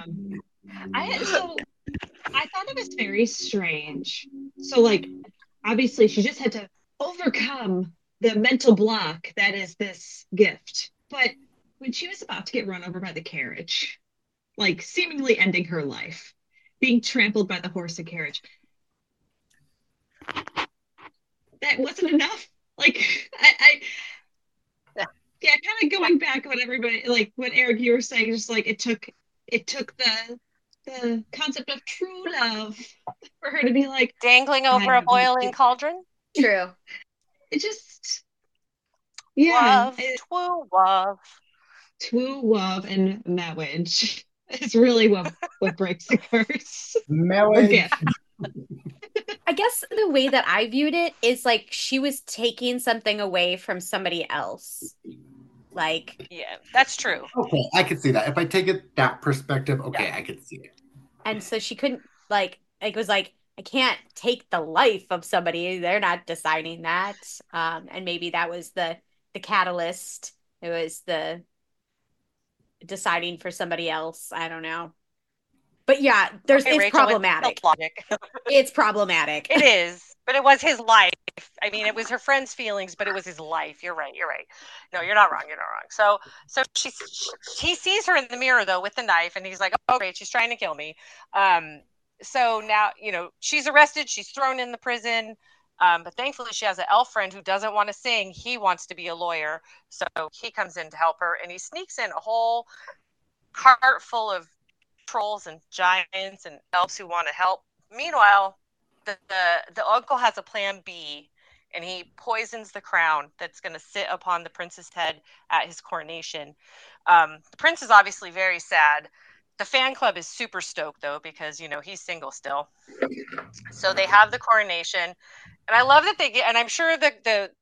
thought it was very strange. So, obviously, she just had to overcome the mental block that is this gift. But when she was about to get run over by the carriage, seemingly ending her life, being trampled by the horse and carriage, that wasn't enough. Kind of going back on everybody, what Eric, you were saying, just it took the concept of true love for her to be dangling over a boiling cauldron. True. It just love, twoo love and marriage is really what breaks the curse. Marriage. I guess the way that I viewed it is she was taking something away from somebody else. Yeah, that's true. Okay, I could see that. If I take it that perspective, okay, yeah. I could see it. And so she couldn't it was I can't take the life of somebody. They're not deciding that. And maybe that was the catalyst. It was the deciding for somebody else. I don't know. But yeah, it's Rachel, problematic. It's problematic. It is, but it was his life. I mean, it was her friend's feelings, but it was his life. You're right. No, you're not wrong. So he sees her in the mirror though with the knife, and he's like, "Oh, great, she's trying to kill me." So now she's arrested. She's thrown in the prison. But thankfully, she has an elf friend who doesn't want to sing. He wants to be a lawyer. So he comes in to help her, and he sneaks in a whole cart full of trolls and giants and elves who want to help. Meanwhile, the uncle has a plan B, and he poisons the crown that's going to sit upon the prince's head at his coronation. The prince is obviously very sad. The fan club is super stoked, though, because, he's single still. So they have the coronation. And I love that they get, and I'm sure that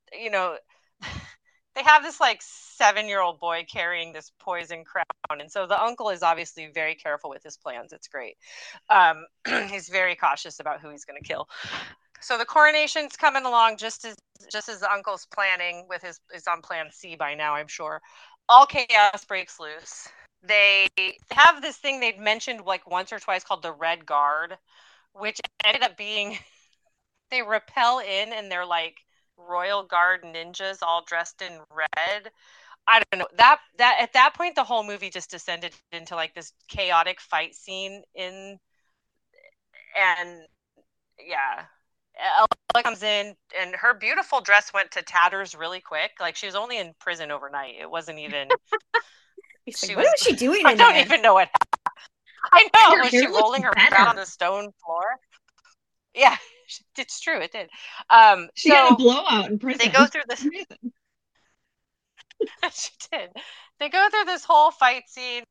they have this like 7-year-old boy carrying this poison crown. And so the uncle is obviously very careful with his plans. It's great. He's very cautious about who he's going to kill. So the coronation's coming along just as the uncle's planning is on plan C by now, I'm sure. All chaos breaks loose. They have this thing they'd mentioned like once or twice called the Red Guard, which ended up being, they rappel in and they're like royal guard ninjas all dressed in red. I don't know, that at that point the whole movie just descended into like this chaotic fight scene and yeah, Ella comes in and her beautiful dress went to tatters really quick. Like she was only in prison overnight. It wasn't even what was she doing I don't even know what happened. I know. Was she rolling her around on the stone floor? Yeah, it's true. It did. She got a blowout in prison. They go through this. She did. They go through this whole fight scene.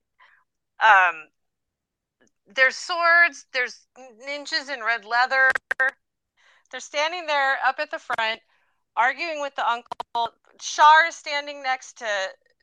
There's swords. There's ninjas in red leather. They're standing there up at the front, arguing with the uncle. Char is standing next to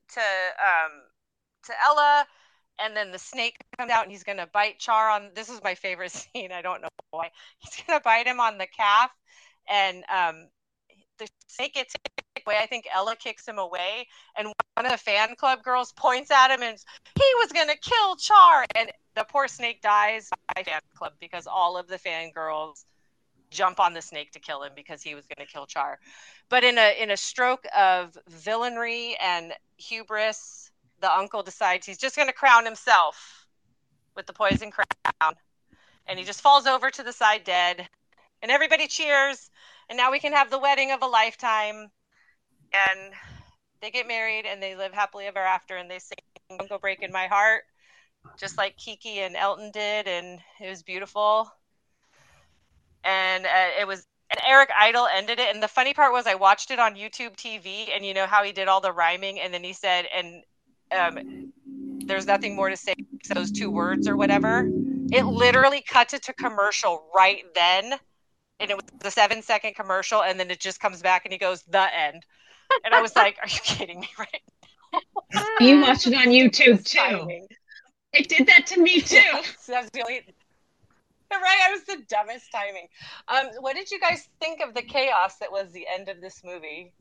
Ella. And then the snake comes out and he's going to bite Char on, this is my favorite scene. I don't know why. He's going to bite him on the calf. And the snake gets away. I think Ella kicks him away. And one of the fan club girls points at him and he was going to kill Char. And the poor snake dies by fan club because all of the fan girls jump on the snake to kill him because he was going to kill Char. But in a stroke of villainy and hubris, the uncle decides he's just going to crown himself with the poison crown. And he just falls over to the side dead. And everybody cheers. And now we can have the wedding of a lifetime. And they get married and they live happily ever after. And they sing "Don't Go Breaking My Heart," just like Kiki and Elton did. And it was beautiful. And and Eric Idle ended it. And the funny part was I watched it on YouTube TV. And you know how he did all the rhyming. And then he said, and there's nothing more to say except those 2 words or whatever. It literally cut it to commercial right then. And it was a 7-second commercial. And then it just comes back and he goes, "The end." And I was like, are you kidding me right now? You watched it on YouTube too. Timing. It did that to me too. Yes, that's the only... Right, I was the dumbest timing. What did you guys think of the chaos that was the end of this movie?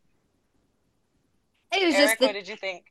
It was Eric, what did you think?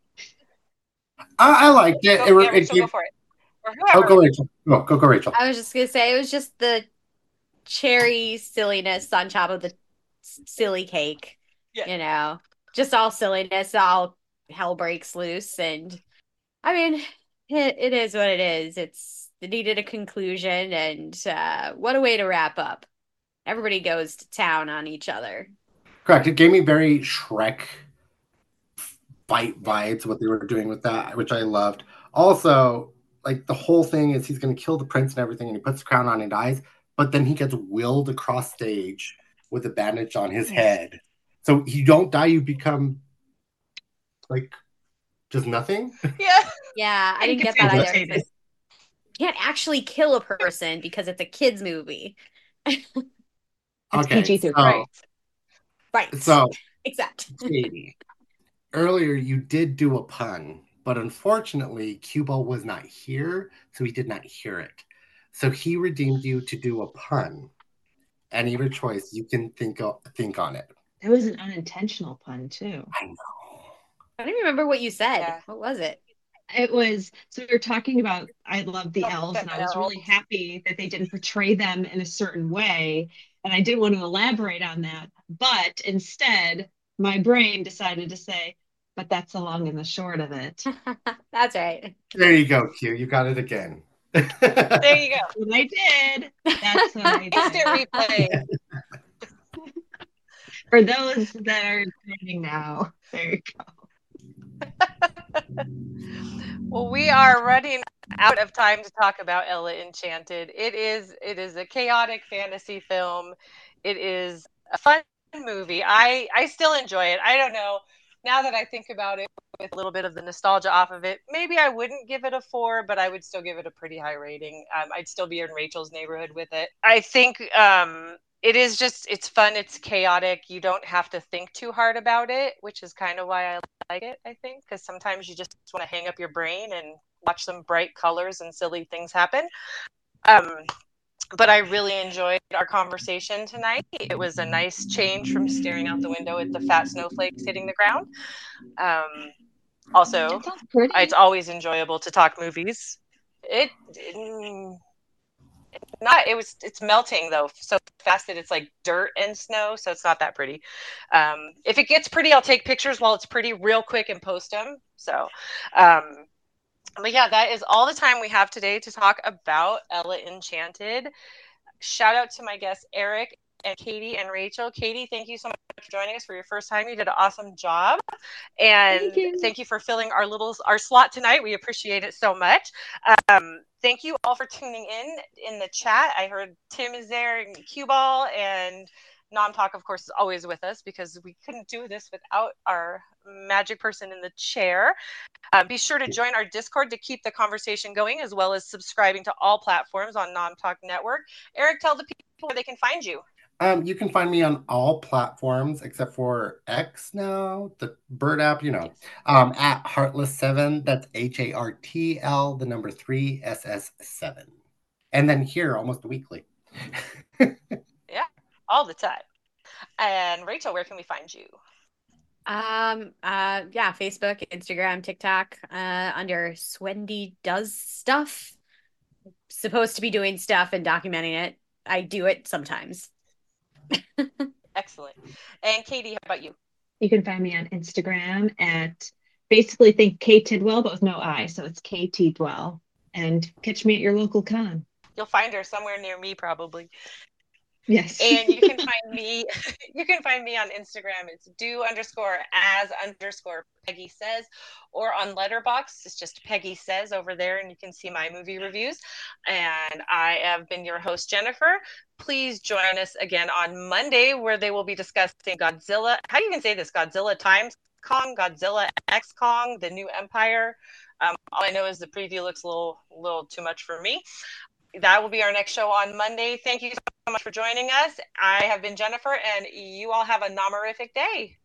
I liked it. Rachel, go for it. Or whoever. Go Rachel. Go Rachel. I was just gonna say it was just the cherry silliness on top of the silly cake. Yeah. Just all silliness, all hell breaks loose, and I mean, it is what it is. It needed a conclusion, and what a way to wrap up. Everybody goes to town on each other. Correct. It gave me very Shrek fight vibes, what they were doing with that, which I loved. Also, like the whole thing is he's going to kill the prince and everything, and he puts the crown on and dies, but then he gets willed across stage with a bandage on his head. So you don't die, you become like just nothing. Yeah, I didn't get that either. You can't actually kill a person because it's a kid's movie. It's PG-13. Right. So exactly. Earlier you did do a pun, but unfortunately Cuba was not here, so he did not hear it. So he redeemed you to do a pun. Any of your choice, you can think on it. It was an unintentional pun too. I know. I don't remember what you said. Yeah. What was it? It was, so we were talking about, I love the elves, and I was really happy that they didn't portray them in a certain way. And I did want to elaborate on that. But instead, my brain decided to say, but that's the long and the short of it. That's right. There you go, Q. You got it again. There you go. What I did. That's what I did. Instant replay. For those that are joining now, there you go. Well, we are running out of time to talk about Ella Enchanted. It is a chaotic fantasy film. It is a fun movie. I still enjoy it. I don't know. Now that I think about it with a little bit of the nostalgia off of it, maybe I wouldn't give it a 4, but I would still give it a pretty high rating. I'd still be in Rachel's neighborhood with it. I think it's fun, it's chaotic. You don't have to think too hard about it, which is kind of why I like it, I think, because sometimes you just want to hang up your brain and watch some bright colors and silly things happen. But I really enjoyed our conversation tonight. It was a nice change from staring out the window at the fat snowflakes hitting the ground. Also, it's always enjoyable to talk movies. It's melting though so fast that it's like dirt and snow, so it's not that pretty. If it gets pretty, I'll take pictures while it's pretty real quick and post them. So but yeah, that is all the time we have today to talk about Ella Enchanted. Shout out to my guests Eric and Katie and Rachel. Katie, thank you so much for joining us for your first time. You did an awesome job. And thank you for filling our slot tonight. We appreciate it so much. Thank you all for tuning in the chat. I heard Tim is there and Cue Ball, and Nom Talk, of course, is always with us because we couldn't do this without our magic person in the chair. Be sure to join our Discord to keep the conversation going, as well as subscribing to all platforms on Nom Talk Network. Eric, tell the people where they can find you. You can find me on all platforms except for X now, the Bird app, at Heartless7. That's HARTL, the number 3, SS7. And then here almost weekly. Yeah, all the time. And Rachel, where can we find you? Facebook, Instagram, TikTok, under Swendy Does Stuff. Supposed to be doing stuff and documenting it. I do it sometimes. Excellent. And Katie, how about you? You can find me on Instagram at basically think K Tidwell, but with no I. So it's KT Dwell. And catch me at your local con. You'll find her somewhere near me, probably. Yes. And you can find me on Instagram. It's do_as_Peggy Says, or on Letterboxd. It's just Peggy Says over there, and you can see my movie reviews. And I have been your host, Jennifer. Please join us again on Monday, where they will be discussing Godzilla. How do you even say this? Godzilla Times Kong, Godzilla X Kong, The New Empire. All I know is the preview looks a little too much for me. That will be our next show on Monday. Thank you so much for joining us. I have been Jennifer, and you all have a nomorific day.